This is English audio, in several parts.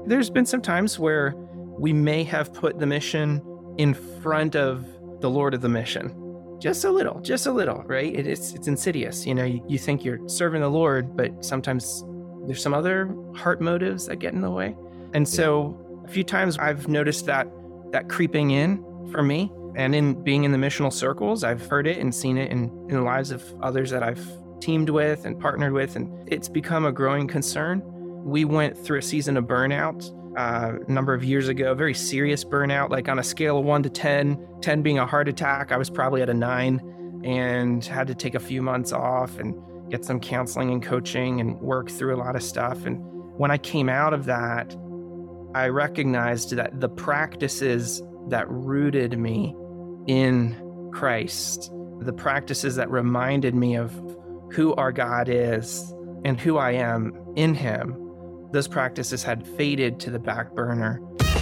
There's been some times where we may have put the mission in front of the Lord of the mission. Just a little, right? It's insidious. You think you're serving the Lord, but sometimes there's some other heart motives that get in the way. And so a few times I've noticed that creeping in for me, and in being in the missional circles, I've heard it and seen it in the lives of others that I've teamed with and partnered with, and it's become a growing concern. We went through a season of burnout a number of years ago, very serious burnout, like on a scale of 1 to 10, 10 being a heart attack. I was probably at a 9 and had to take a few months off and get some counseling and coaching and work through a lot of stuff. And when I came out of that, I recognized that the practices that rooted me in Christ, the practices that reminded me of who our God is and who I am in Him, those practices had faded to the back burner.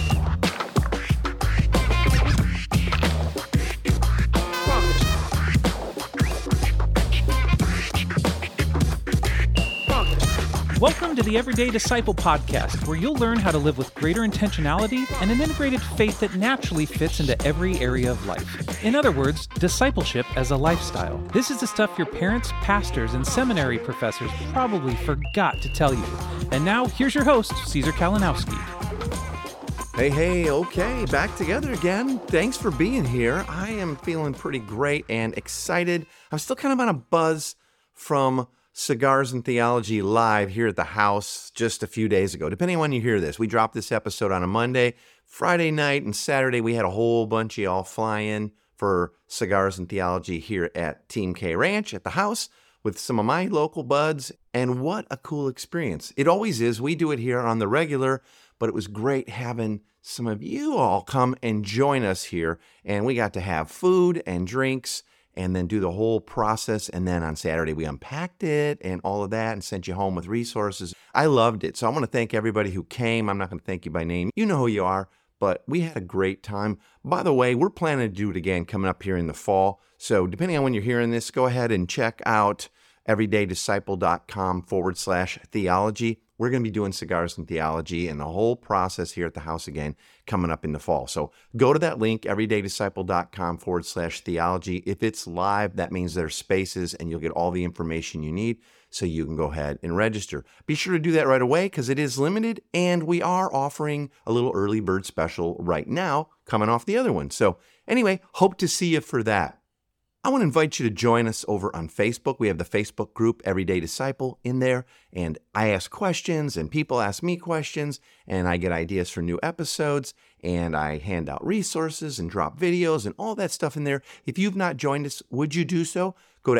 Welcome to the Everyday Disciple Podcast, where you'll learn how to live with greater intentionality and an integrated faith that naturally fits into every area of life. In other words, discipleship as a lifestyle. This is the stuff your parents, pastors, and seminary professors probably forgot to tell you. And now, here's your host, Caesar Kalinowski. Hey, okay, back together again. Thanks for being here. I am feeling pretty great and excited. I'm still kind of on a buzz from Cigars and Theology live here at the house just a few days ago. Depending on when you hear this, we dropped this episode on a Monday. Friday night and Saturday, we had a whole bunch of y'all fly in for Cigars and Theology here at Team K Ranch at the house with some of my local buds. And what a cool experience. It always is. We do it here on the regular, but it was great having some of you all come and join us here. And we got to have food and drinks and then do the whole process. And then on Saturday, we unpacked it and all of that and sent you home with resources. I loved it. So I want to thank everybody who came. I'm not going to thank you by name. You know who you are, but we had a great time. By the way, we're planning to do it again coming up here in the fall. So depending on when you're hearing this, go ahead and check out everydaydisciple.com/theology. We're going to be doing Cigars and Theology and the whole process here at the house again coming up in the fall. So go to that link, everydaydisciple.com/theology. If it's live, that means there's spaces and you'll get all the information you need so you can go ahead and register. Be sure to do that right away because it is limited and we are offering a little early bird special right now coming off the other one. So anyway, hope to see you for that. I want to invite you to join us over on Facebook. We have the Facebook group, Everyday Disciple, in there, and I ask questions, and people ask me questions, and I get ideas for new episodes, and I hand out resources and drop videos and all that stuff in there. If you've not joined us, would you do so? Go to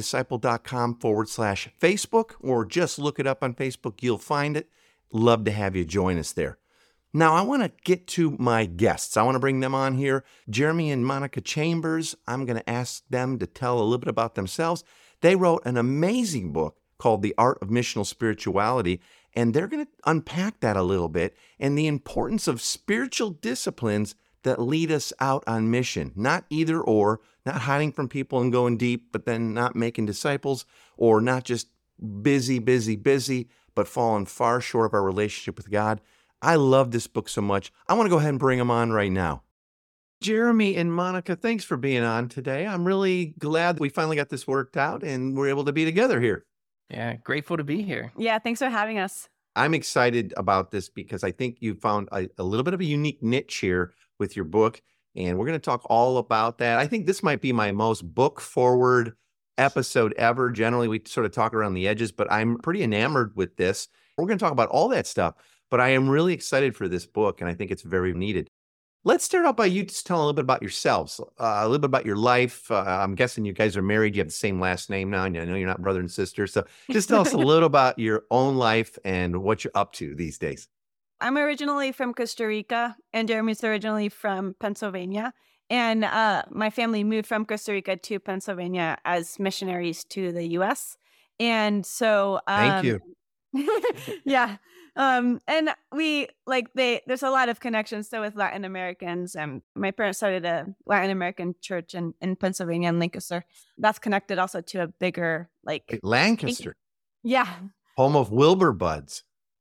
everydaydisciple.com/Facebook, or just look it up on Facebook. You'll find it. Love to have you join us there. Now, I want to get to my guests. I want to bring them on here. Jeremy and Monica Chambers, I'm going to ask them to tell a little bit about themselves. They wrote an amazing book called The Art of Missional Spirituality, and they're going to unpack that a little bit and the importance of spiritual disciplines that lead us out on mission. Not either or, not hiding from people and going deep, but then not making disciples, or not just busy, but falling far short of our relationship with God. I love this book so much. I want to go ahead and bring them on right now. Jeremy and Monica, thanks for being on today. I'm really glad that we finally got this worked out and we're able to be together here. Yeah, grateful to be here. Yeah, thanks for having us. I'm excited about this because I think you found a little bit of a unique niche here with your book, and we're going to talk all about that. I think this might be my most book-forward episode ever. Generally, we sort of talk around the edges, but I'm pretty enamored with this. We're going to talk about all that stuff. But I am really excited for this book, and I think it's very needed. Let's start out by you just telling a little bit about yourselves, a little bit about your life. I'm guessing you guys are married. You have the same last name now, and I know you're not brother and sister. So just tell us a little about your own life and what you're up to these days. I'm originally from Costa Rica, and Jeremy's originally from Pennsylvania. And my family moved from Costa Rica to Pennsylvania as missionaries to the U.S. And so... Thank you. Yeah. And there's a lot of connections with Latin Americans. My parents started a Latin American church in Pennsylvania and Lancaster. That's connected also to a bigger, Lancaster. Yeah. Home of Wilbur Buds.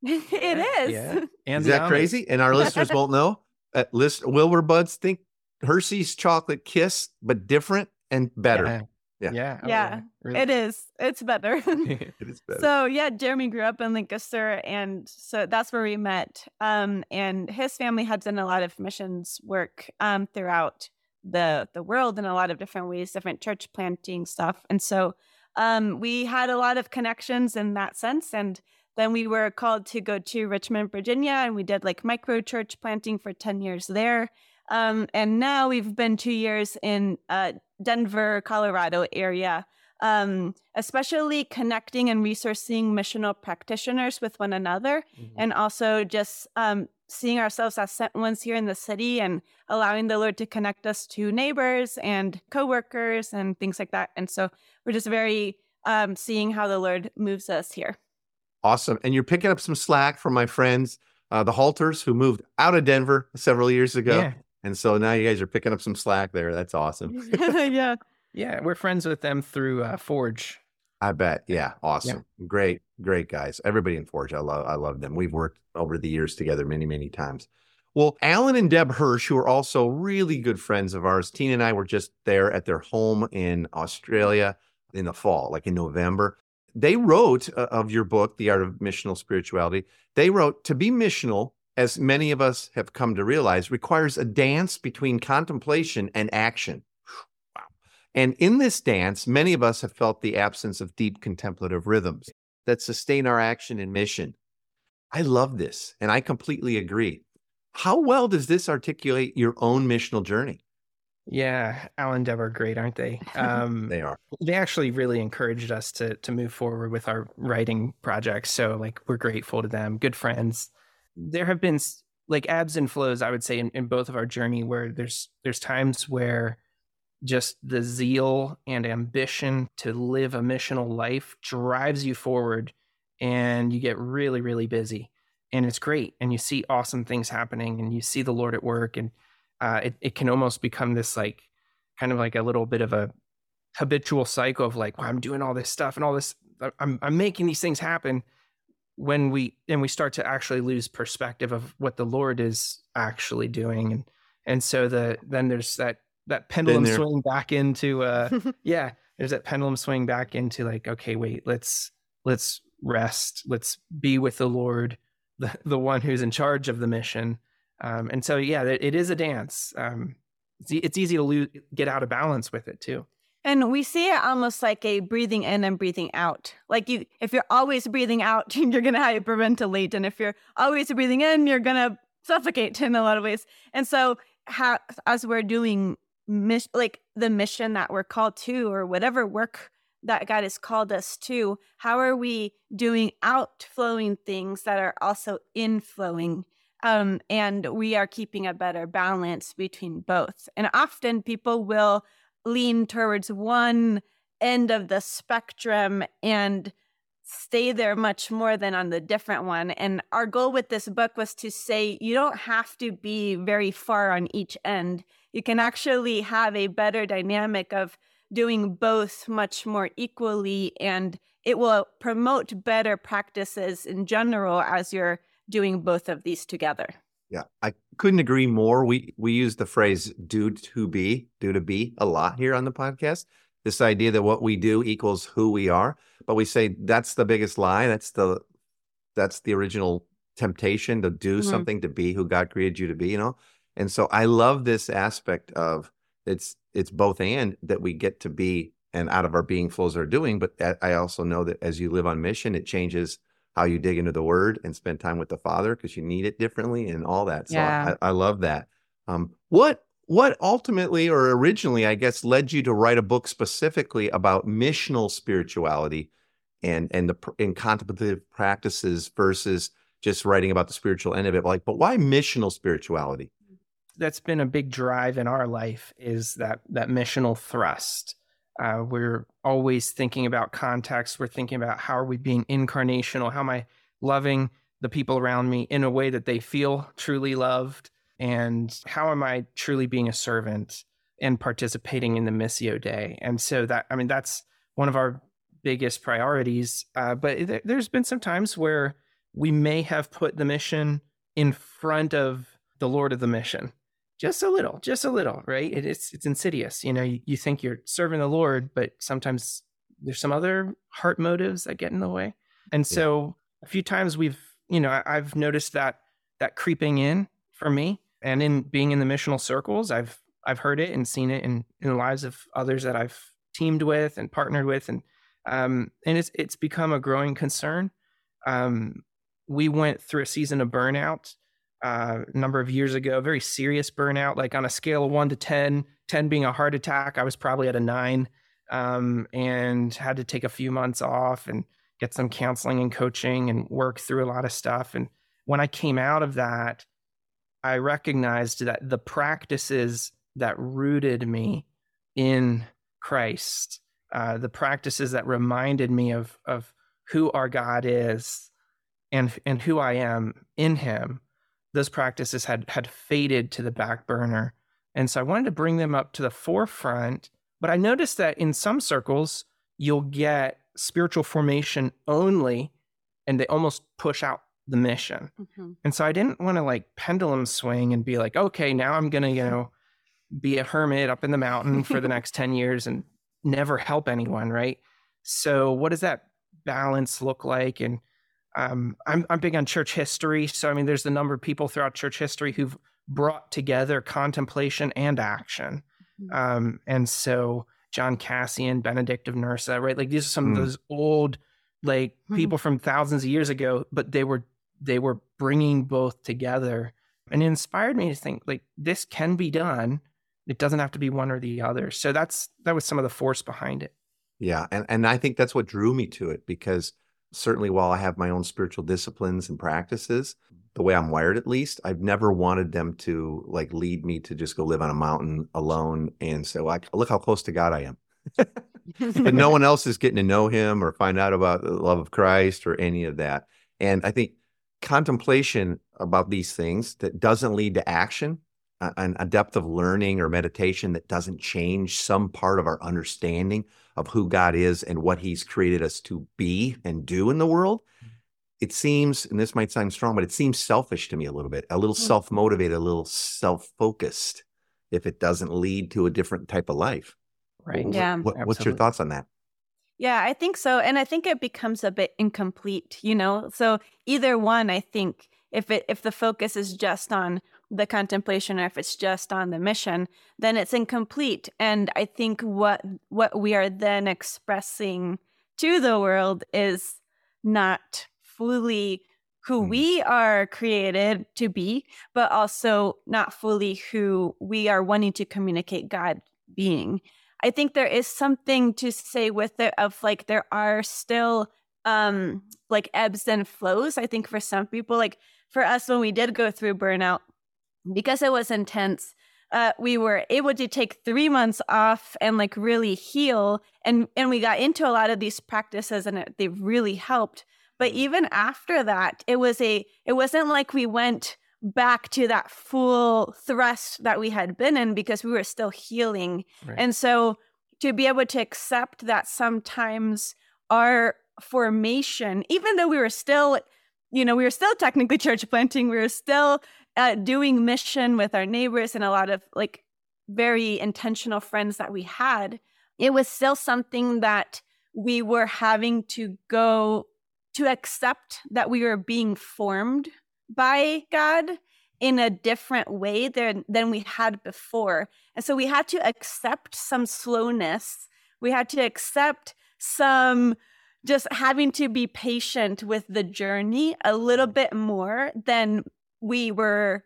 It is. Yeah. And Is the that Amish. crazy? And our listeners won't know. Wilbur Buds think Hershey's chocolate kiss, but different and better. Yeah. Yeah. Yeah. Oh, Yeah, Really. it is. It's better. It is better. So yeah, Jeremy grew up in Lancaster, and so that's where we met. And his family had done a lot of missions work throughout the world in a lot of different ways, different church planting stuff. And so we had a lot of connections in that sense. And then we were called to go to Richmond, Virginia, and we did like micro church planting for 10 years there. And now we've been 2 years in Denver, Colorado area, especially connecting and resourcing missional practitioners with one another, and also just seeing ourselves as sent ones here in the city and allowing the Lord to connect us to neighbors and coworkers and things like that. And so we're just very seeing how the Lord moves us here. Awesome. And you're picking up some slack from my friends, the Halters, who moved out of Denver several years ago. Yeah. And so now you guys are picking up some slack there. That's awesome. Yeah. Yeah. We're friends with them through Forge. I bet. Yeah. Awesome. Great guys. Everybody in Forge. I love them. We've worked over the years together many, many times. Well, Alan and Deb Hirsch, who are also really good friends of ours, Tina and I were just there at their home in Australia in the fall, like in November. They wrote of your book, The Art of Missional Spirituality. They wrote, to be missional, as many of us have come to realize, requires a dance between contemplation and action. Wow. And in this dance, many of us have felt the absence of deep contemplative rhythms that sustain our action and mission. I love this, and I completely agree. How well does this articulate your own missional journey? Yeah. Alan and Deb are great, aren't they? They are. They actually really encouraged us to move forward with our writing projects. So like, we're grateful to them, good friends. There have been like ebbs and flows, I would say, in both of our journey, where there's times where just the zeal and ambition to live a missional life drives you forward, and you get really, really busy, and it's great. And you see awesome things happening, and you see the Lord at work, and it can almost become this like kind of like a little bit of a habitual cycle of like, well, I'm doing all this stuff and all this, I'm making these things happen, when we start to actually lose perspective of what the Lord is actually doing. And so then there's that pendulum swing back into there's that pendulum swing back into like, okay, wait, let's rest, let's be with the Lord, the one who's in charge of the mission. And so it is a dance. It's easy to get out of balance with it too. And we see it almost like a breathing in and breathing out. Like if you're always breathing out, you're going to hyperventilate. And if you're always breathing in, you're going to suffocate in a lot of ways. And so as we're doing like the mission that we're called to, or whatever work that God has called us to, how are we doing outflowing things that are also inflowing? And we are keeping a better balance between both. And often people will lean towards one end of the spectrum and stay there much more than on the different one. And our goal with this book was to say, you don't have to be very far on each end. You can actually have a better dynamic of doing both much more equally, and it will promote better practices in general as you're doing both of these together. Yeah, I couldn't agree more. We use the phrase do to be a lot here on the podcast. This idea that what we do equals who we are, but we say that's the biggest lie. That's the original temptation, to do something, to be who God created you to be, And so I love this aspect of it's both and, that we get to be, and out of our being flows our doing. But I also know that as you live on mission, it changes how you dig into the Word and spend time with the Father, because you need it differently and all that. So I love that. What ultimately, or originally, I guess, led you to write a book specifically about missional spirituality and contemplative practices versus just writing about the spiritual end of it? But why missional spirituality? That's been a big drive in our life, is that missional thrust. We're always thinking about context. We're thinking about how are we being incarnational? How am I loving the people around me in a way that they feel truly loved? And how am I truly being a servant and participating in the Missio Dei? And so that's one of our biggest priorities. But there's been some times where we may have put the mission in front of the Lord of the mission. Just a little, right? It's insidious. You think you're serving the Lord, but sometimes there's some other heart motives that get in the way. And so a few times I've noticed that creeping in for me, and in being in the missional circles, I've heard it and seen it in the lives of others that I've teamed with and partnered with. And it's become a growing concern. We went through a season of burnout a number of years ago, very serious burnout, like on a scale of 1 to 10, 10 being a heart attack. I was probably at a 9, and had to take a few months off and get some counseling and coaching and work through a lot of stuff. And when I came out of that, I recognized that the practices that rooted me in Christ, the practices that reminded me of who our God is and who I am in him, those practices had faded to the back burner. And so I wanted to bring them up to the forefront. But I noticed that in some circles, you'll get spiritual formation only, and they almost push out the mission. Mm-hmm. And so I didn't want to pendulum swing and be like, okay, now I'm going to, be a hermit up in the mountain for the next 10 years and never help anyone, right? So what does that balance look like? And I'm big on church history. So, there's a number of people throughout church history who've brought together contemplation and action. Mm-hmm. And so John Cassian, Benedict of Nursa, right? These are some of those old, people from thousands of years ago, but they were bringing both together, and it inspired me to think this can be done. It doesn't have to be one or the other. So that was some of the force behind it. Yeah. And I think that's what drew me to it, because certainly while I have my own spiritual disciplines and practices, the way I'm wired, at least, I've never wanted them to lead me to just go live on a mountain alone and say, well, look how close to God I am. But no one else is getting to know him or find out about the love of Christ or any of that. And I think contemplation about these things that doesn't lead to action, and a depth of learning or meditation that doesn't change some part of our understanding of who God is and what he's created us to be and do in the world, it seems, and this might sound strong, but it seems selfish to me a little bit, a little self-motivated, a little self-focused, if it doesn't lead to a different type of life. Right. Yeah. What's your thoughts on that? Yeah, I think so. And I think it becomes a bit incomplete, So either one, I think, if the focus is just on the contemplation, or if it's just on the mission, then it's incomplete. And I think what we are then expressing to the world is not fully who we are created to be, but also not fully who we are wanting to communicate God being. I think there is something to say with it of there are still ebbs and flows. I think for some people, for us, when we did go through burnout, because it was intense, we were able to take 3 months off and really heal. And we got into a lot of these practices, and they really helped. But even after that, it wasn't like we went back to that full thrust that we had been in, because we were still healing. Right. And so to be able to accept that sometimes our formation, even though we were still technically church planting, we were still doing mission with our neighbors and a lot of very intentional friends that we had, it was still something that we were having to go to accept, that we were being formed by God in a different way than we had before. And so we had to accept some slowness. We had to accept some just having to be patient with the journey a little bit more than we were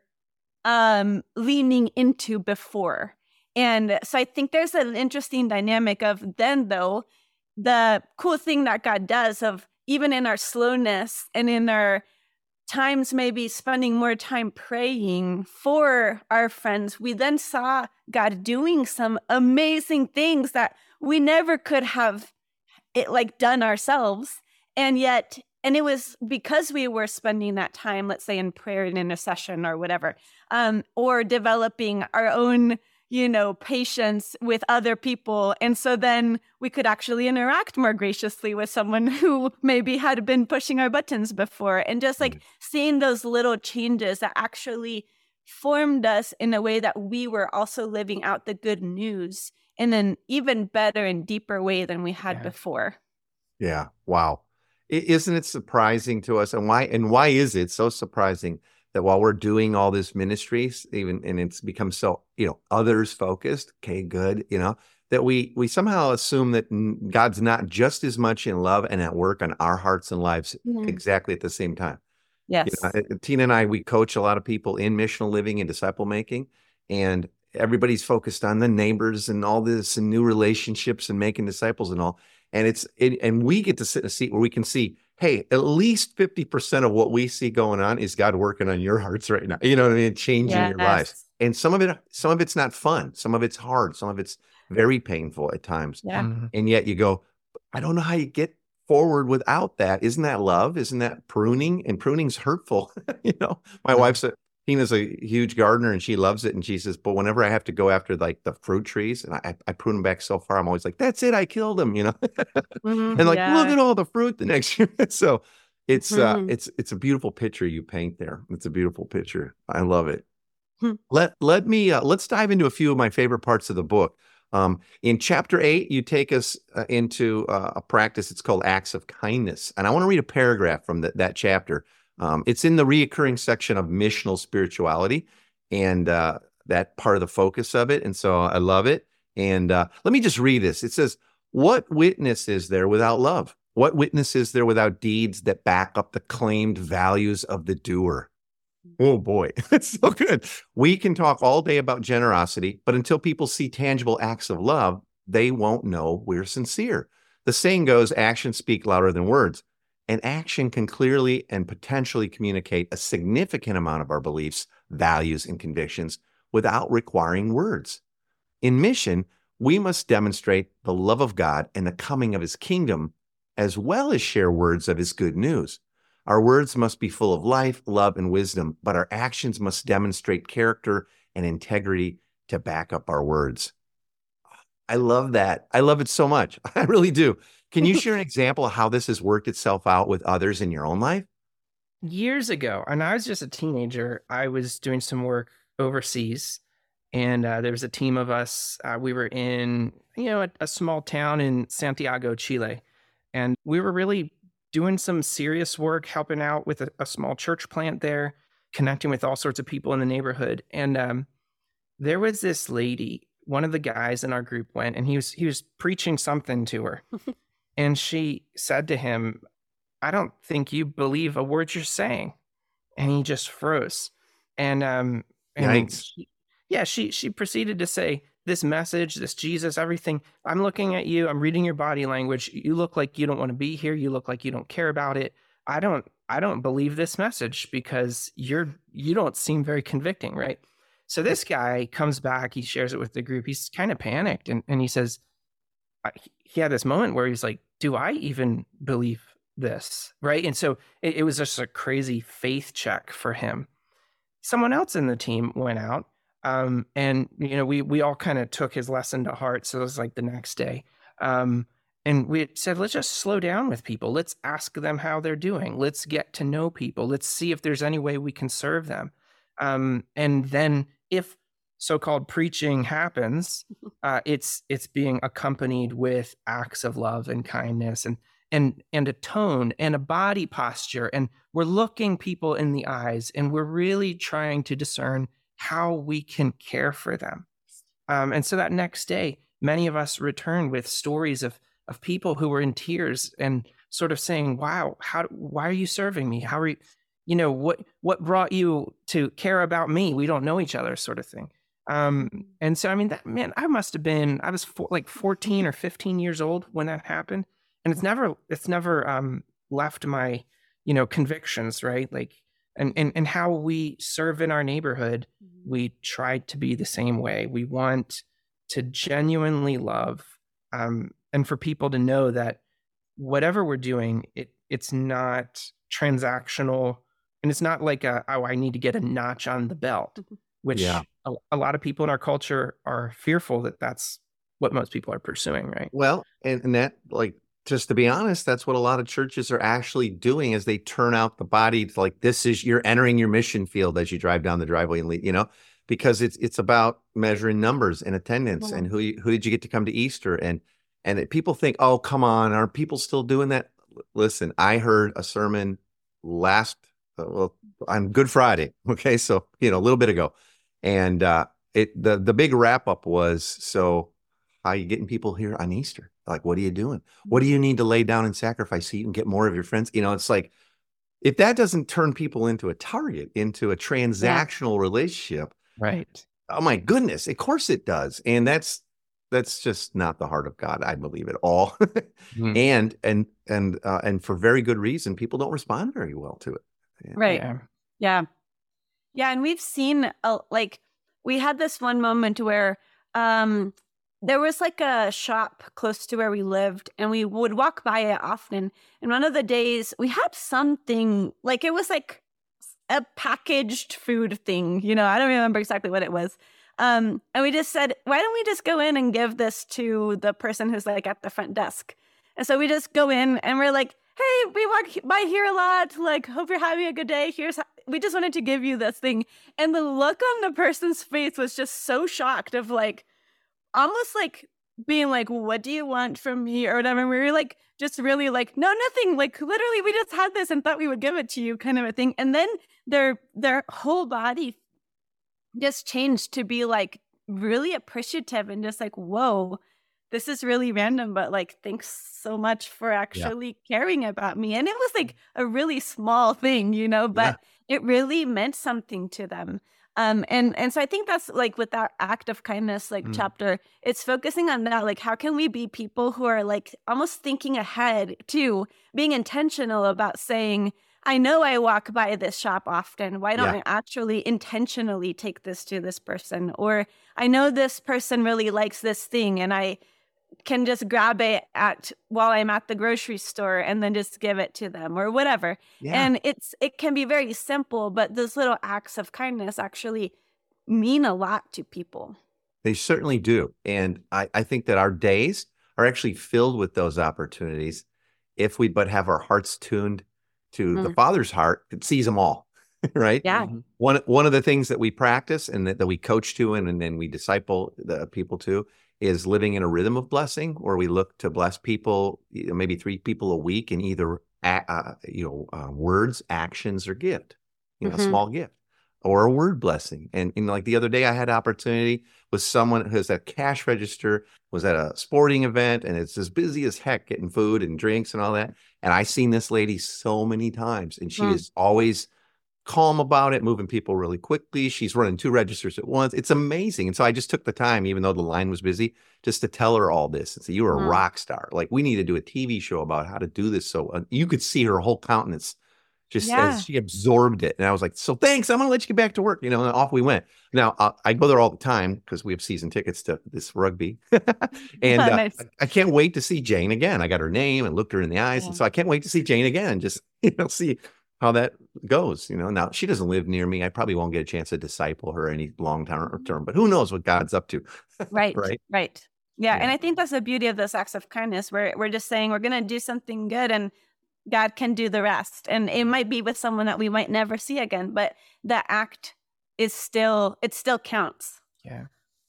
leaning into before. And so I think there's an interesting dynamic of then, though, the cool thing that God does of even in our slowness and in our times maybe spending more time praying for our friends, we then saw God doing some amazing things that we never could have done ourselves. And it was because we were spending that time, let's say in prayer and intercession or whatever, or developing our own, patience with other people. And so then we could actually interact more graciously with someone who maybe had been pushing our buttons before. And just like seeing those little changes that actually formed us in a way that we were also living out the good news in an even better and deeper way than we had before. Yeah. Wow. Isn't it surprising to us? And why is it so surprising that while we're doing all this ministries, and it's become so, others focused, okay, good, that we somehow assume that God's not just as much in love and at work on our hearts and lives exactly at the same time. Yes. Tina and I, we coach a lot of people in missional living and disciple making, and everybody's focused on the neighbors and all this and new relationships and making disciples and all. And and we get to sit in a seat where we can see, hey, at least 50% of what we see going on is God working on your hearts right now. You know what I mean? Changing your lives. And some of it's not fun. Some of it's hard. Some of it's very painful at times. Yeah. And yet you go, I don't know how you get forward without that. Isn't that love? Isn't that pruning? And pruning's hurtful. My wife's Tina's a huge gardener and she loves it. And she says, but whenever I have to go after like the fruit trees and I prune them back so far, I'm always like, that's it. I killed them, and look at all the fruit the next year. So it's a beautiful picture you paint there. It's a beautiful picture. I love it. Let's dive into a few of my favorite parts of the book. In chapter 8, you take us into a practice. It's called acts of kindness. And I want to read a paragraph from that chapter. It's in the reoccurring section of missional spirituality and that part of the focus of it. And so I love it. And let me just read this. It says, what witness is there without love? What witness is there without deeds that back up the claimed values of the doer? Oh boy, it's so good. We can talk all day about generosity, but until people see tangible acts of love, they won't know we're sincere. The saying goes, actions speak louder than words. And action can clearly and potentially communicate a significant amount of our beliefs, values, and convictions without requiring words. In mission, we must demonstrate the love of God and the coming of his kingdom, as well as share words of his good news. Our words must be full of life, love, and wisdom, but our actions must demonstrate character and integrity to back up our words. I love that. I love it so much. I really do. Can you share an example of how this has worked itself out with others in your own life? Years ago, and I was just a teenager, I was doing some work overseas, and there was a team of us. We were in, a small town in Santiago, Chile, and we were really doing some serious work, helping out with a small church plant there, connecting with all sorts of people in the neighborhood. And there was this lady, one of the guys in our group went, and he was preaching something to her. And she said to him, I don't think you believe a word you're saying. And he just froze. And she proceeded to say, this message, this Jesus, everything, I'm looking at you, I'm reading your body language. You look like you don't want to be here. You look like you don't care about it. I don't believe this message because you don't seem very convicting, right? So this guy comes back, he shares it with the group. He's kind of panicked and he says, he had this moment where he's like, do I even believe this? Right. And so it was just a crazy faith check for him. Someone else in the team went out. And we all kind of took his lesson to heart. So it was like the next day. And we said, let's just slow down with people. Let's ask them how they're doing. Let's get to know people. Let's see if there's any way we can serve them. And then if so-called preaching happens, it's being accompanied with acts of love and kindness and a tone and a body posture. And we're looking people in the eyes and we're really trying to discern how we can care for them. And so that next day, many of us returned with stories of people who were in tears and sort of saying, wow, why are you serving me? How are you, what brought you to care about me? We don't know each other, sort of thing. And so, I mean, I was 14 or 15 years old when that happened. And it's never left my, convictions, right? Like, and how we serve in our neighborhood, we try to be the same way. We want to genuinely love, and for people to know that whatever we're doing, it's not transactional, and it's not like I need to get a notch on the belt. which Yeah. a lot of people in our culture are fearful that that's what most people are pursuing, right? Well, and that, like, just to be honest, that's what a lot of churches are actually doing as they turn out the body to, like, this is, you're entering your mission field as you drive down the driveway and leave, because it's about measuring numbers and attendance and who did you get to come to Easter, and people think, oh, come on, are people still doing that? Listen, I heard a sermon on Good Friday. Okay. So, a little bit ago, and the big wrap up was, so how are you getting people here on Easter? Like, what are you doing? What do you need to lay down and sacrifice so you can get more of your friends? It's like, if that doesn't turn people into a target, into a transactional relationship, right? Oh my goodness, of course it does. And that's just not the heart of God, I believe, at all. And for very good reason, people don't respond very well to it. Right. Yeah. And we've seen we had this one moment where there was like a shop close to where we lived, and we would walk by it often. And one of the days we had something, like, it was like a packaged food thing, I don't remember exactly what it was. And we just said, why don't we just go in and give this to the person who's like at the front desk? And so we just go in and we're like, hey, we walk by here a lot. Like, hope you're having a good day. We just wanted to give you this thing. And the look on the person's face was just so shocked, of like, almost like being like, what do you want from me or whatever. And we were like, just really like, no, nothing. Like, literally, we just had this and thought we would give it to you, kind of a thing. And then their whole body just changed to be like really appreciative and just like, whoa, this is really random, but like, thanks so much for actually caring about me. And it was like a really small thing, but it really meant something to them. And so I think that's like with that act of kindness, like chapter, it's focusing on that, like, how can we be people who are like almost thinking ahead to being intentional about saying, I know I walk by this shop often. Why don't I actually intentionally take this to this person? Or I know this person really likes this thing, and I can just grab it while I'm at the grocery store and then just give it to them, or whatever. And it can be very simple, but those little acts of kindness actually mean a lot to people. They certainly do. And I think that our days are actually filled with those opportunities if we but have our hearts tuned to the Father's heart that sees them all, right? Yeah. One of the things that we practice and that we coach to and then we disciple the people to is living in a rhythm of blessing, where we look to bless people, maybe 3 people a week in either words, actions, or gift, a small gift, or a word blessing. And like the other day, I had an opportunity with someone who's at cash register, was at a sporting event, and it's as busy as heck getting food and drinks and all that. And I seen this lady so many times, and she is always calm about it, moving people really quickly. She's running 2 registers at once. It's amazing. And so I just took the time, even though the line was busy, just to tell her all this and say, you were a rock star. Like, we need to do a TV show about how to do this. So you could see her whole countenance just as she absorbed it. And I was like, so thanks, I'm going to let you get back to work. And off we went. Now, I go there all the time because we have season tickets to this rugby. And nice. I can't wait to see Jane again. I got her name and looked her in the eyes. And so I can't wait to see Jane again. Just, see how that goes. Now she doesn't live near me. I probably won't get a chance to disciple her any long term, but who knows what God's up to. Right. Right. Yeah. And I think that's the beauty of those acts of kindness, where we're just saying we're going to do something good and God can do the rest. And it might be with someone that we might never see again, but the act is still counts. Yeah.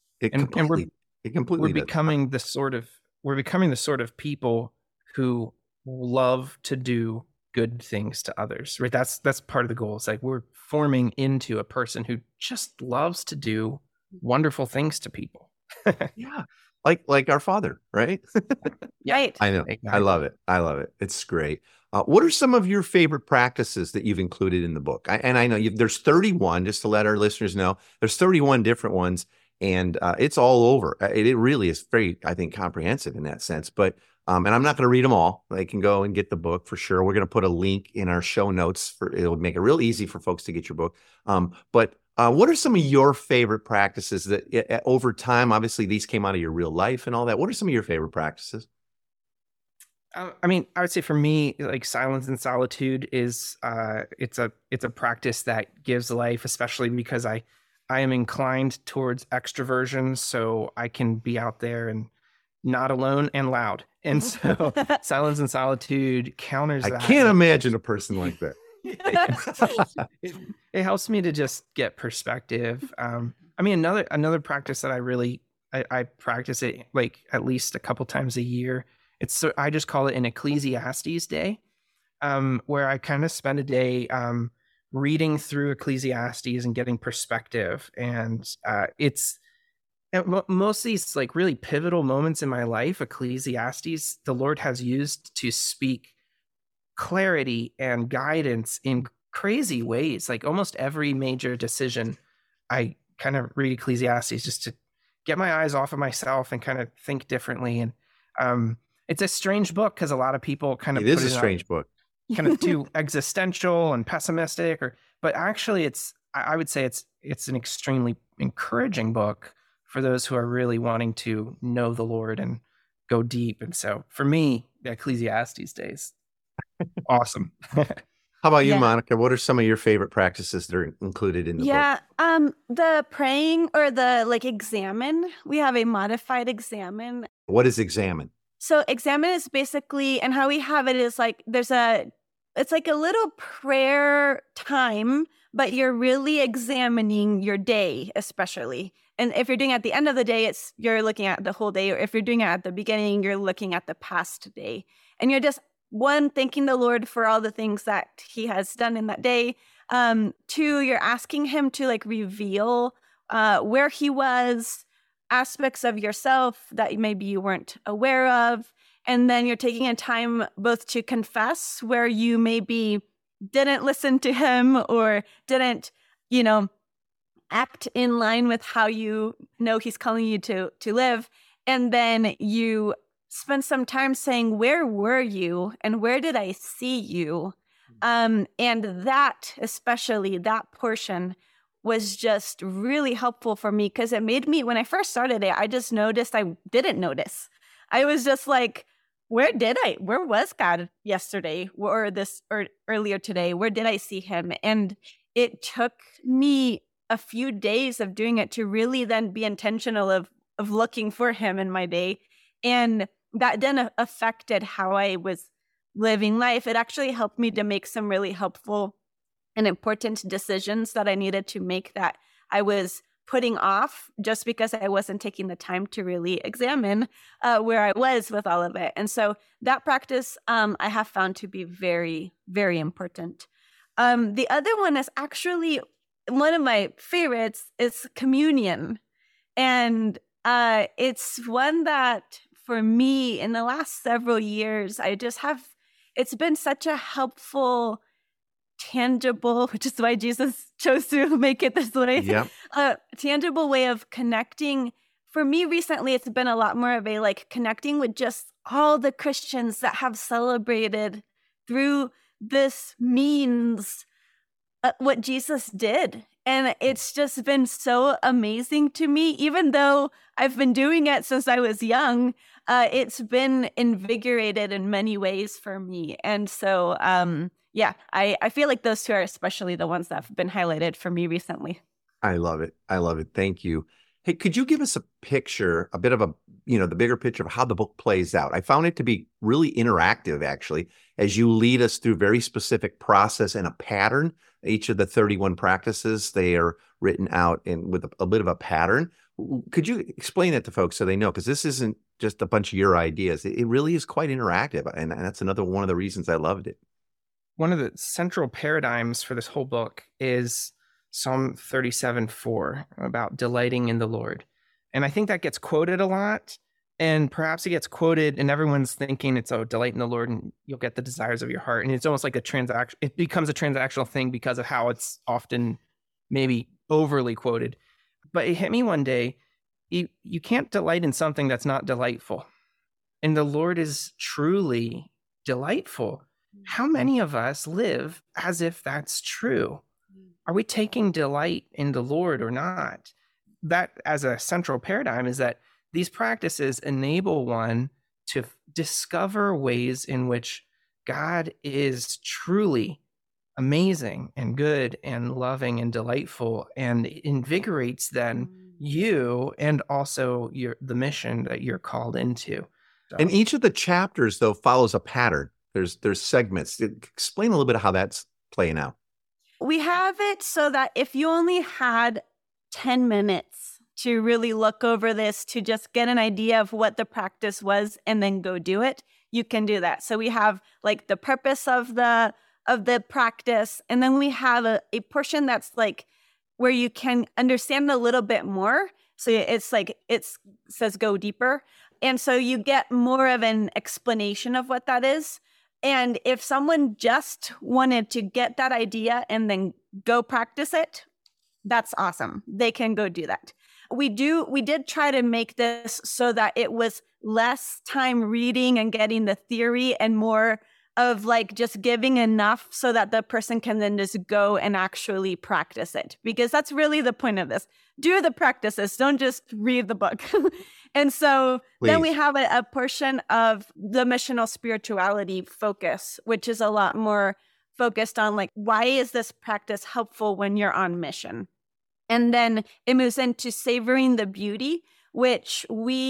We're becoming the sort of people who love to do good things to others, right? That's part of the goal. It's like we're forming into a person who just loves to do wonderful things to people. Yeah. Like our Father, right? Right. I know. Exactly. I love it. It's great. What are some of your favorite practices that you've included in the book? I know there's 31, just to let our listeners know, there's 31 different ones, and it's all over. It really is very, I think, comprehensive in that sense. But and I'm not going to read them all. They can go and get the book for sure. We're going to put a link in our show notes it'll make it real easy for folks to get your book. But what are some of your favorite practices that over time, obviously these came out of your real life and all that. What are some of your favorite practices? I would say for me, like silence and solitude is it's a practice that gives life, especially because I I am inclined towards extroversion, so I can be out there and not alone and loud. And so silence and solitude counters I that. can't imagine a person like that. It helps me to just get perspective. I mean, another practice that I practice it like at least a couple times a year. I just call it an Ecclesiastes day, where I kind of spend a day reading through Ecclesiastes and getting perspective. And it's at most of these like really pivotal moments in my life, Ecclesiastes, the Lord has used to speak clarity and guidance in crazy ways. Like almost every major decision, I kind of read Ecclesiastes just to get my eyes off of myself and kind of think differently. And it's a strange book because a lot of people kind of It is a strange book. kind of too existential and pessimistic, but actually I would say it's an extremely encouraging book for those who are really wanting to know the Lord and go deep. And so for me, the Ecclesiastes days, awesome. How about you, Yeah. Monica? What are some of your favorite practices that are included in the book? Yeah, the praying or the like examine, we have a modified examine. What is examine? So examine is basically, and how we have it is like it's like a little prayer time, but you're really examining your day, especially. And if you're doing it at the end of the day, you're looking at the whole day. Or if you're doing it at the beginning, you're looking at the past day. And you're just, one, thanking the Lord for all the things that he has done in that day. Two, you're asking him to like reveal where he was, aspects of yourself that maybe you weren't aware of. And then you're taking a time both to confess where you maybe didn't listen to him or didn't, act in line with how you know he's calling you to live. And then you spend some time saying, where were you and where did I see you? And that, especially that portion, was just really helpful for me because it made me, when I first started it, I just noticed I didn't notice. I was just like, where was God yesterday or earlier today? Where did I see him? And it took me a few days of doing it to really then be intentional of looking for him in my day. And that then affected how I was living life. It actually helped me to make some really helpful and important decisions that I needed to make that I was putting off just because I wasn't taking the time to really examine where I was with all of it. And so that practice I have found to be very, very important. The other one is actually one of my favorites is communion. And it's one that for me in the last several years, it's been such a helpful, tangible, which is why Jesus chose to make it this way. Yep. Tangible way of connecting. For me recently, it's been a lot more of a like connecting with just all the Christians that have celebrated through this means what Jesus did. And it's just been so amazing to me, even though I've been doing it since I was young. It's been invigorated in many ways for me. And so, I feel like those two are especially the ones that have been highlighted for me recently. I love it. Thank you. Hey, could you give us a picture, a bit of the bigger picture of how the book plays out? I found it to be really interactive, actually, as you lead us through very specific process and a pattern. Each of the 31 practices, they are written out with a bit of a pattern. Could you explain that to folks so they know? Because this isn't just a bunch of your ideas. It really is quite interactive. And that's another one of the reasons I loved it. One of the central paradigms for this whole book is Psalm 37:4 about delighting in the Lord. And I think that gets quoted a lot. And perhaps it gets quoted and everyone's thinking it's, delight in the Lord and you'll get the desires of your heart. And it's almost like it becomes a transactional thing because of how it's often maybe overly quoted. But it hit me one day, you can't delight in something that's not delightful. And the Lord is truly delightful. How many of us live as if that's true? Are we taking delight in the Lord or not? That, as a central paradigm, is that these practices enable one to discover ways in which God is truly amazing and good and loving and delightful, and it invigorates then you and also the mission that you're called into. So, And each of the chapters, though, follows a pattern. There's segments. Explain a little bit of how that's playing out. We have it so that if you only had 10 minutes to really look over this, to just get an idea of what the practice was and then go do it, you can do that. So we have like the purpose of the practice, and then we have a portion that's like where you can understand a little bit more. So it's like it says go deeper. And so you get more of an explanation of what that is. And if someone just wanted to get that idea and then go practice it, that's awesome. They can go do that. We did try to make this so that it was less time reading and getting the theory and more of like just giving enough so that the person can then just go and actually practice it. Because that's really the point of this. Do the practices, don't just read the book. And so then we have a portion of the missional spirituality focus, which is a lot more focused on like, why is this practice helpful when you're on mission? And then it moves into savoring the beauty, which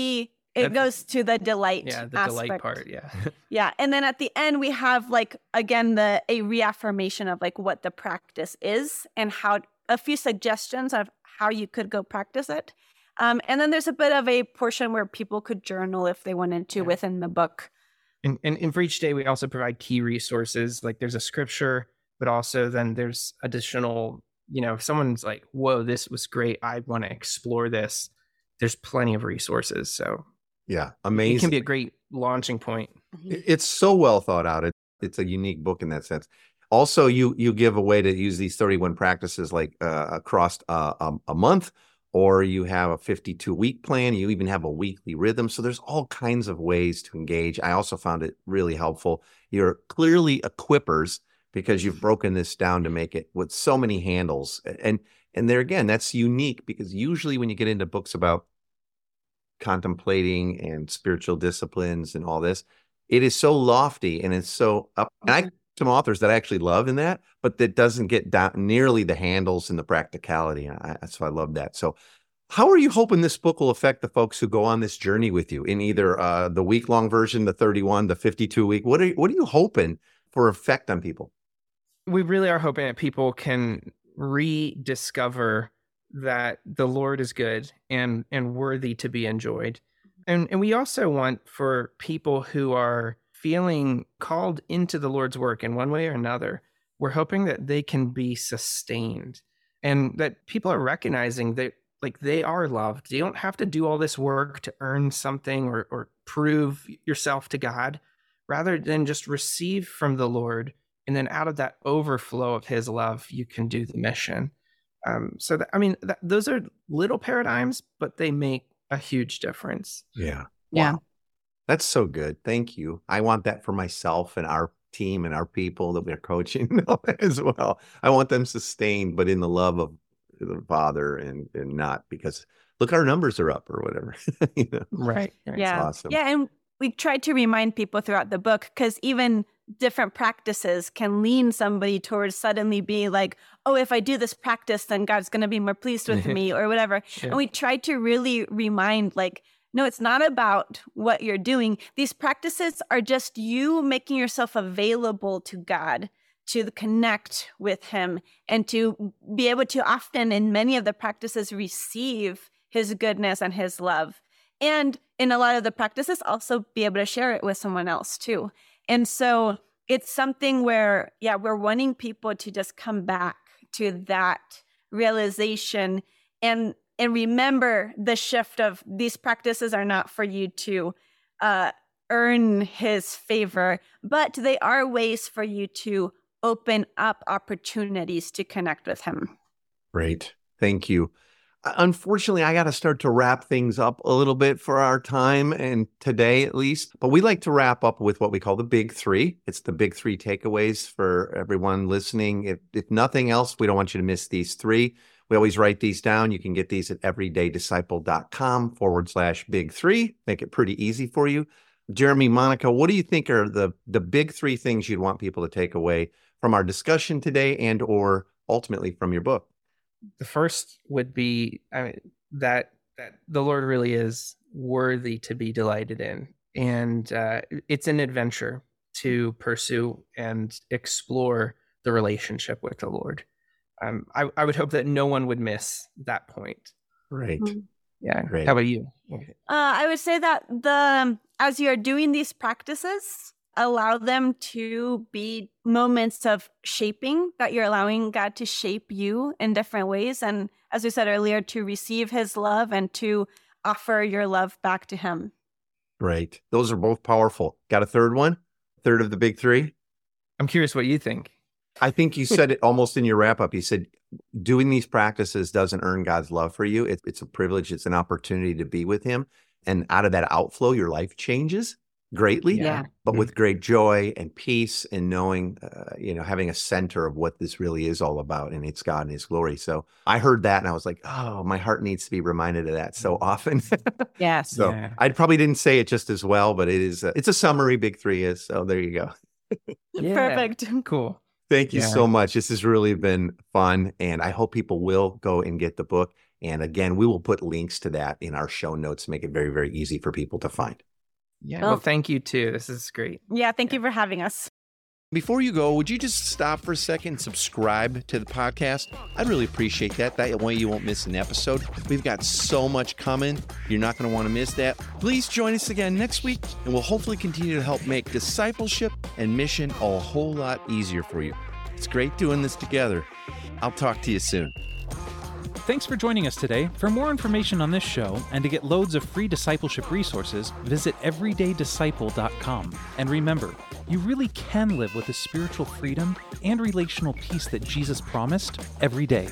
goes to the delight the aspect. delight part, yeah. Yeah. And then at the end, we have like, again, a reaffirmation of like what the practice is and how a few suggestions of how you could go practice it. And then there's a bit of a portion where people could journal if they wanted to within the book. And for each day, we also provide key resources. Like there's a scripture, but also then there's additional, if someone's like, whoa, this was great, I want to explore this, there's plenty of resources. So yeah, amazing. It can be a great launching point. It's so well thought out. It's a unique book in that sense. Also, you give a way to use these 31 practices like across a month, or you have a 52-week plan. You even have a weekly rhythm. So there's all kinds of ways to engage. I also found it really helpful. You're clearly equippers because you've broken this down to make it with so many handles. And there again, that's unique because usually when you get into books about contemplating and spiritual disciplines and all this, it is so lofty and it's so up. And I some authors that I actually love in that, but that doesn't get down nearly the handles and the practicality. So I love that. So how are you hoping this book will affect the folks who go on this journey with you in either the week-long version, the 31, the 52-week? What are you hoping for effect on people? We really are hoping that people can rediscover that the Lord is good and worthy to be enjoyed. And we also want for people who are feeling called into the Lord's work in one way or another, we're hoping that they can be sustained and that people are recognizing that like they are loved. You don't have to do all this work to earn something or prove yourself to God, rather than just receive from the Lord. And then out of that overflow of his love, you can do the mission. Those are little paradigms, but they make a huge difference. Yeah. Yeah. Wow. That's so good. Thank you. I want that for myself and our team and our people that we're coaching as well. I want them sustained, but in the love of the Father and not because look, our numbers are up or whatever. Right. Yeah. It's awesome. Yeah. And we tried to remind people throughout the book because even different practices can lean somebody towards suddenly being like, oh, if I do this practice, then God's going to be more pleased with me or whatever. Yeah. And we tried to really remind like, no, it's not about what you're doing. These practices are just you making yourself available to God, to connect with him, and to be able to often in many of the practices receive his goodness and his love. And in a lot of the practices, also be able to share it with someone else too. And so it's something where, we're wanting people to just come back to that realization and remember the shift of these practices are not for you to earn his favor, but they are ways for you to open up opportunities to connect with him. Great. Thank you. Unfortunately, I got to start to wrap things up a little bit for our time and today at least, but we like to wrap up with what we call the big three. It's the big three takeaways for everyone listening. If nothing else, we don't want you to miss these three. We always write these down. You can get these at everydaydisciple.com/big three. Make it pretty easy for you. Jeremy, Monica, what do you think are the big three things you'd want people to take away from our discussion today and or ultimately from your book? The first would be that the Lord really is worthy to be delighted in. And it's an adventure to pursue and explore the relationship with the Lord. I would hope that no one would miss that point. Right. Yeah. Great. How about you? I would say that as you're doing these practices, allow them to be moments of shaping, that you're allowing God to shape you in different ways. And as we said earlier, to receive his love and to offer your love back to him. Great. Those are both powerful. Got a third one? Third of the big three? I'm curious what you think. I think you said it almost in your wrap up. You said doing these practices doesn't earn God's love for you. It's a privilege. It's an opportunity to be with him. And out of that outflow, your life changes greatly, but with great joy and peace and knowing, having a center of what this really is all about, and it's God and his glory. So I heard that and I was like, oh, my heart needs to be reminded of that so often. Yes. So I probably didn't say it just as well, but it's a summary, big three is. So there you go. Perfect. Cool. Thank you so much. This has really been fun, and I hope people will go and get the book. And again, we will put links to that in our show notes to make it very, very easy for people to find. Yeah. Well, thank you too. This is great. Yeah. Thank you for having us. Before you go, would you just stop for a second and subscribe to the podcast? I'd really appreciate that. That way you won't miss an episode. We've got so much coming. You're not going to want to miss that. Please join us again next week, and we'll hopefully continue to help make discipleship and mission a whole lot easier for you. It's great doing this together. I'll talk to you soon. Thanks for joining us today. For more information on this show and to get loads of free discipleship resources, visit everydaydisciple.com. And remember, you really can live with the spiritual freedom and relational peace that Jesus promised every day.